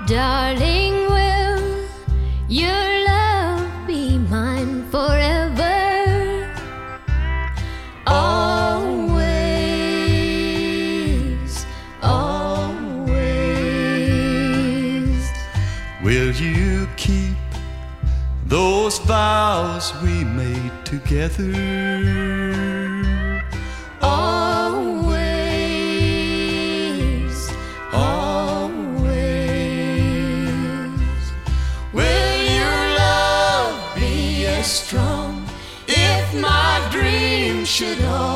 Darling, will your love be mine forever? Always, always. Will you keep those vows we made together? Always, always. Will your love be as strong if my dreams should all